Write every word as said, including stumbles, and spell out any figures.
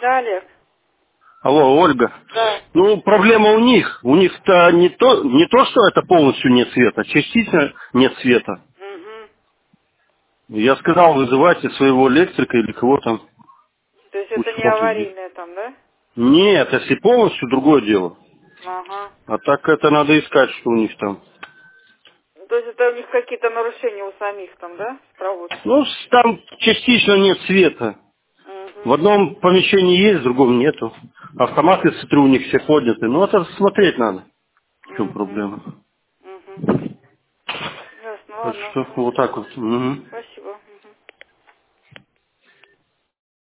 Да, Олег. Алло, Ольга. Да. Ну, проблема у них. У них-то не то, не то, что это полностью нет света, а частично нет света. Угу. Я сказал, вызывайте своего электрика или кого там, То есть пусть это не смотрит здесь. аварийное там, да? Нет, если полностью, другое дело. Ага. А так это надо искать, что у них там. То есть это у них какие-то нарушения у самих там, да, с проводкой? Ну, с- там частично нет света. В Угу. одном помещении есть, в другом нету. Автоматы, смотрю, у них все подняты. Ну, это смотреть надо. В чем Угу. проблема? Угу. Ясно, Так ладно, что вот хорошо. так вот. Мгм. Спасибо.